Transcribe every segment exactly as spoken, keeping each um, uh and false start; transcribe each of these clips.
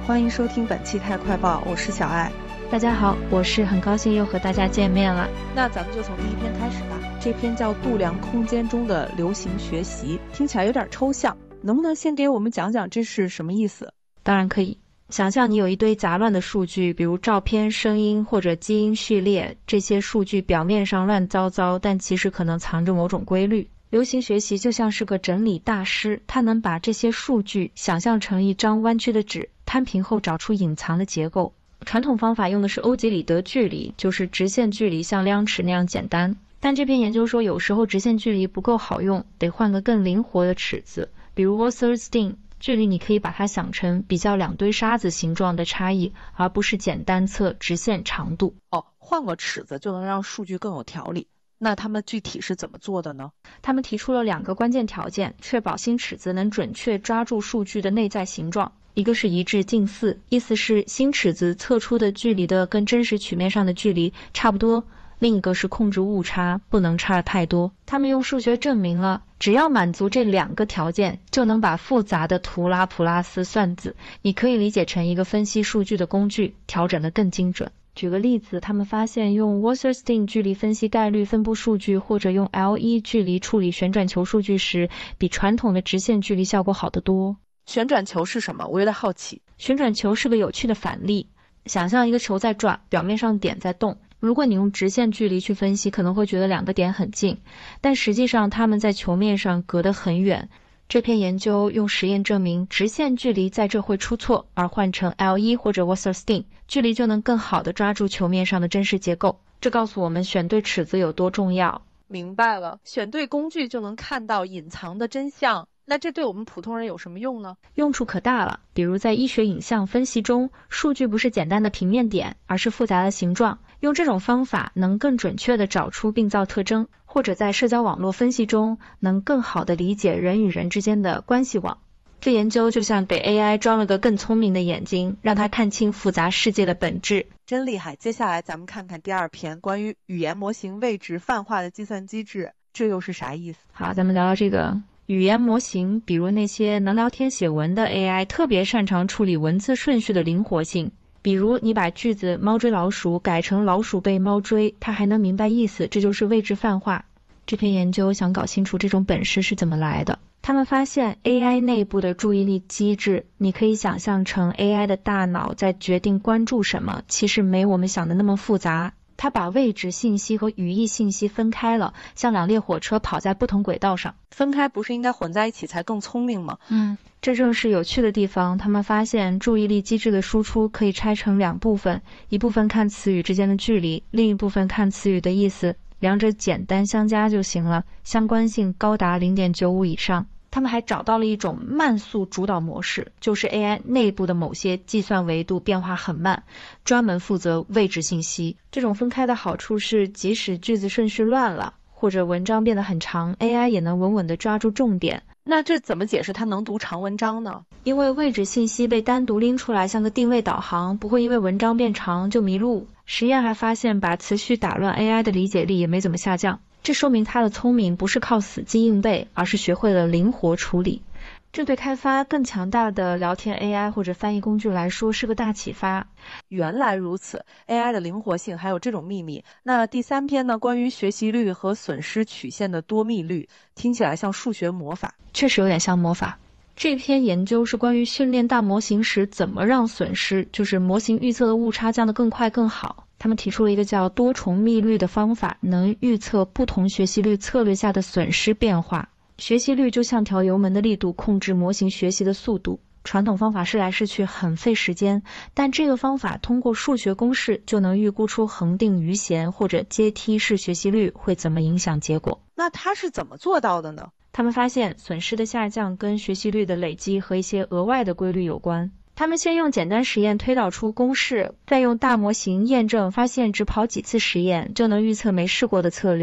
欢迎收听本期太快报，我是小爱。 大家好，我是很高兴又和大家见面了。 那咱们就从第一篇开始吧。这篇叫《度量空间中的流行学习》，听起来有点抽象，能不能先给我们讲讲这是什么意思？ 当然可以。想象你有一堆杂乱的数据，比如照片、声音或者基因序列，这些数据表面上乱糟糟，但其实可能藏着某种规律。流行学习就像是个整理大师，他能把这些数据想象成一张弯曲的纸，摊平后找出隐藏的结构。传统方法用的是欧几里得距离，就是直线距离像量尺那样简单。但这篇研究说，有时候直线距离不够好用，得换个更灵活的尺子，比如 Wasserstein距离，你可以把它想成比较两堆沙子形状的差异，而不是简单测直线长度。 哦，换个尺子就能让数据更有条理。那他们具体是怎么做的呢？ 他们提出了两个关键条件，确保新尺子能准确抓住数据的内在形状。一个是一致近似，意思是新尺子测出的距离的跟真实曲面上的距离差不多。另一个是控制误差，不能差太多。他们用数学证明了，只要满足这两个条件，就能把复杂的图拉普拉斯算子，你可以理解成一个分析数据的工具，调整得更精准。举个例子，他们发现用 Wasserstein 距离分析概率分布数据，或者用 L 一 距离处理旋转球数据时，比传统的直线距离效果好得多。 旋转球是什么？我有点好奇。 旋转球是个有趣的反例，想象一个球在转，表面上点在动。如果你用直线距离去分析，可能会觉得两个点很近，但实际上它们在球面上隔得很远。这篇研究用实验证明，直线距离在这会出错，而换成 L 一 或者 Wasserstein 距离就能更好地抓住球面上的真实结构。这告诉我们选对尺子有多重要。 明白了，选对工具就能看到隐藏的真相。那这对我们普通人有什么用呢？ 用处可大了。比如在医学影像分析中，数据不是简单的平面点，而是复杂的形状。用这种方法能更准确地找出病灶特征，或者在社交网络分析中能更好地理解人与人之间的关系网。这研究就像给 A I 装了个更聪明的眼睛，让它看清复杂世界的本质。 真厉害。接下来咱们看看第二篇，关于语言模型位置泛化的计算机制，这又是啥意思？ 好，咱们聊聊这个语言模型，比如那些能聊天写文的 A I 特别擅长处理文字顺序的灵活性。比如你把句子猫追老鼠改成老鼠被猫追，它还能明白意思，这就是位置泛化。这篇研究想搞清楚这种本事是怎么来的。他们发现 A I 内部的注意力机制，你可以想象成 A I 的大脑在决定关注什么，其实没我们想的那么复杂。它把位置信息和语义信息分开了，像两列火车跑在不同轨道上。 分开不是应该混在一起才更聪明吗？ 嗯，这正是有趣的地方。他们发现注意力机制的输出可以拆成两部分，一部分看词语之间的距离，另一部分看词语的意思，两者简单相加就行了，相关性高达 零点九五 以上。他们还找到了一种慢速主导模式，就是 A I 内部的某些计算维度变化很慢，专门负责位置信息。这种分开的好处是，即使句子顺序乱了，或者文章变得很长， A I 也能稳稳地抓住重点。 那这怎么解释它能读长文章呢？ 因为位置信息被单独拎出来，像个定位导航，不会因为文章变长就迷路。实验还发现，把词序打乱 A I 的理解力也没怎么下降。这说明它的聪明不是靠死记硬背，而是学会了灵活处理。这对开发更强大的聊天 A I 或者翻译工具来说是个大启发。 原来如此， A I 的灵活性还有这种秘密。那第三篇呢，关于学习率和损失曲线的多密率，听起来像数学魔法。 确实有点像魔法。这篇研究是关于训练大模型时怎么让损失，就是模型预测的误差降得更快更好。他们提出了一个叫多重密率的方法，能预测不同学习率策略下的损失变化。学习率就像调油门的力度，控制模型学习的速度。传统方法试来试去很费时间，但这个方法通过数学公式就能预估出恒定余弦或者阶梯式学习率会怎么影响结果。 那它是怎么做到的呢？ 他们发现损失的下降跟学习率的累积和一些额外的规律有关。他们先用简单实验推导出公式，再用大模型验证，发现只跑几次实验就能预测没试过的策略。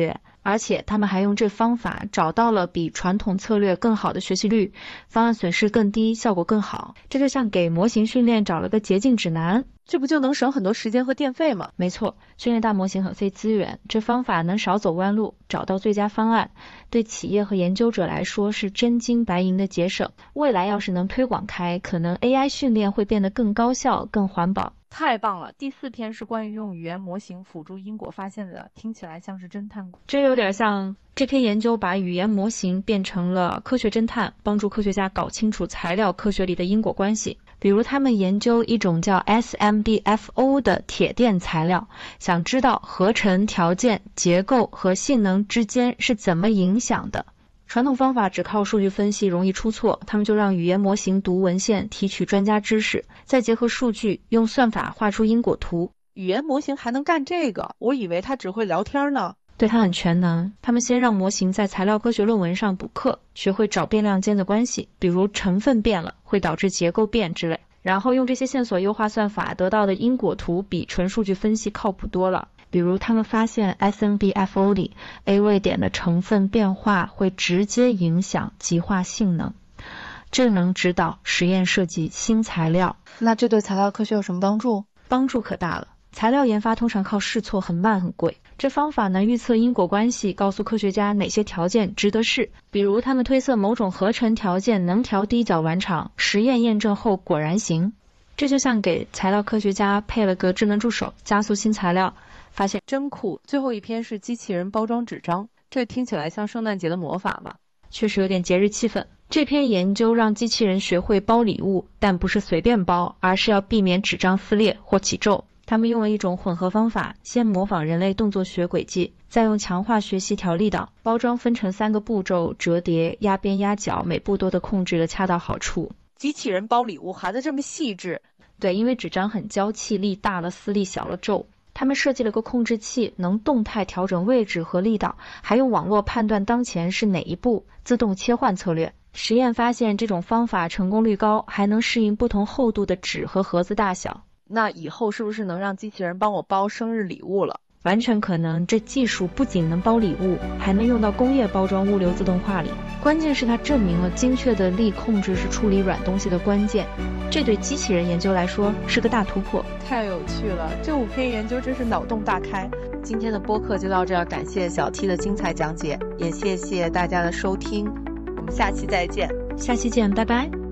而且他们还用这方法找到了比传统策略更好的学习率，方案损失更低，效果更好。这就像给模型训练找了个捷径指南。 这不就能省很多时间和电费吗？ 没错，训练大模型很费资源，这方法能少走弯路，找到最佳方案，对企业和研究者来说是真金白银的节省。未来要是能推广开，可能 A I 训练会变得更高效、更环保。 太棒了！第四篇是关于用语言模型辅助因果发现的，听起来像是侦探。 这有点像这篇研究把语言模型变成了科学侦探，帮助科学家搞清楚材料科学里的因果关系。比如他们研究一种叫 S M B F O 的铁电材料，想知道合成条件、结构和性能之间是怎么影响的。传统方法只靠数据分析容易出错，他们就让语言模型读文献，提取专家知识，再结合数据，用算法画出因果图。 语言模型还能干这个？我以为它只会聊天呢。 对，它很全能。他们先让模型在材料科学论文上补课，学会找变量间的关系，比如成分变了会导致结构变之类，然后用这些线索优化算法，得到的因果图比纯数据分析靠谱多了。比如他们发现 S M B F O 里 A 位点的成分变化会直接影响极化性能，这能指导实验设计新材料。 那这对材料科学有什么帮助？ 帮助可大了。材料研发通常靠试错，很慢很贵，这方法能预测因果关系，告诉科学家哪些条件值得试。比如他们推测某种合成条件能调低角烷场，实验验证后果然行。这就像给材料科学家配了个智能助手，加速新材料发现。 真酷。最后一篇是机器人包装纸张，这听起来像圣诞节的魔法吗？ 确实有点节日气氛。这篇研究让机器人学会包礼物，但不是随便包，而是要避免纸张撕裂或起皱。他们用了一种混合方法，先模仿人类动作学轨迹，再用强化学习调力导。包装分成三个步骤，折叠、压边、压角，每步都得控制的恰到好处。 机器人包礼物还得这么细致？ 对，因为纸张很娇气，力大了撕力小了皱。他们设计了个控制器，能动态调整位置和力道，还用网络判断当前是哪一步，自动切换策略。实验发现这种方法成功率高，还能适应不同厚度的纸和盒子大小。 那以后是不是能让机器人帮我包生日礼物了？ 完全可能，这技术不仅能包礼物，还能用到工业包装物流自动化里。关键是它证明了精确的力控制是处理软东西的关键，这对机器人研究来说是个大突破。 太有趣了，这五篇研究真是脑洞大开。今天的播客就到这儿，感谢小 T 的精彩讲解，也谢谢大家的收听，我们下期再见。 下期见，拜拜。